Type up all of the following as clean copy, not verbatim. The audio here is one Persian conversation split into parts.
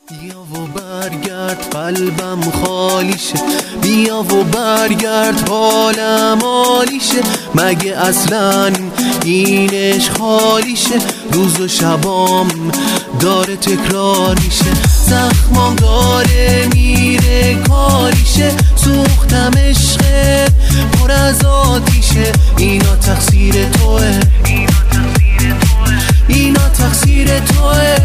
بیا و برگرد قلبم خالیشه، بیا و برگرد حالم عالیشه. مگه اصلا اینش خالیشه؟ روز و شبام داره تکرار میشه، زخمام داره میره کاریشه. سوختم عشقت پر از آتیشه، اینا تقصیر توه، اینا تقصیر توه.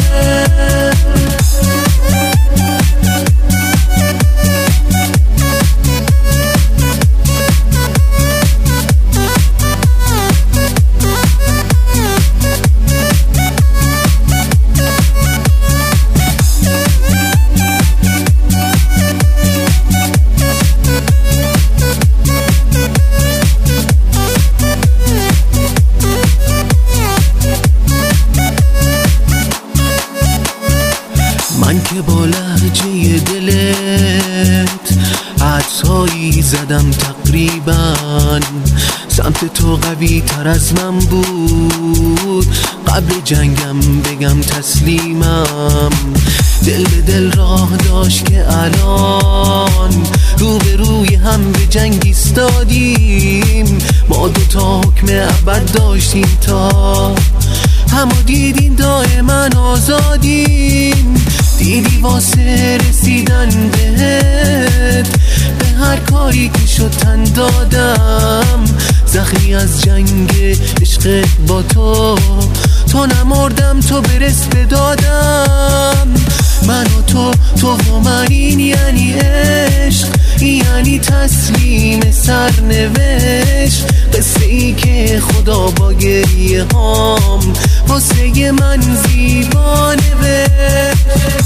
من که با لهجه دلت عطایی زدم تقریبا، سمت تو قوی تر از من بود، قبل جنگم بگم تسلیمم. دل به دل راه داشت که الان روبروی هم به جنگ ایستادیم. ما دوتا حکم ابد داشتیم تا همو دیدین دائما آزادیم. دیدی واسه رسیدن بهت به هر کاری که شد تن دادم. زخمی از جنگ عشق با تو نمردم، تو برس بدادم. من و تو و من، این یعنی عشق، یعنی تسلیم سرنوشت. قصه ای که خدا با گریه هام واسه من زیبا نوشت.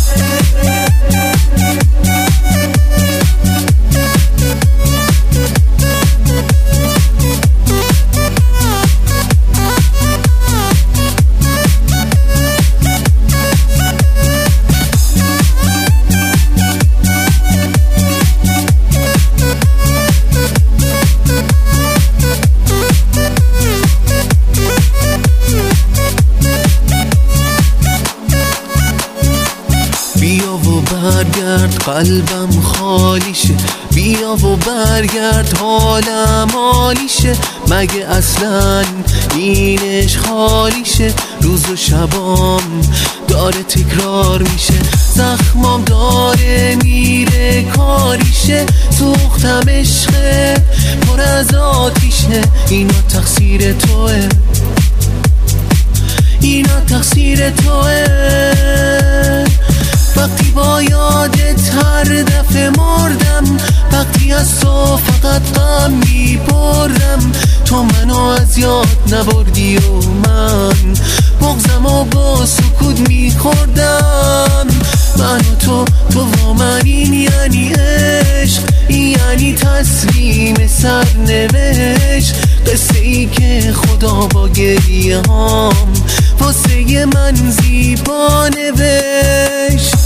بیا و برگرد قلبم خالیشه، بیا و برگرد حالم عالیشه. مگه اصلا اینش خالیشه؟ روز و شبام داره تکرار میشه، زخمام داره میره کاریشه. سوختم عشقت پر از آتیشه، اینا تقصیر توه، اینا تقصیر توه. وقتی با یادت هر دفعه مردم، وقتی از تو فقط غم میبرم. تو منو از یاد نبردی و من بغضم و با سکوت میخوردم. من و تو و من، این یعنی عشق، یعنی تسلیم سرنوشت. قصه ای که خدا با گریه هام واسه من زیبا نوشت.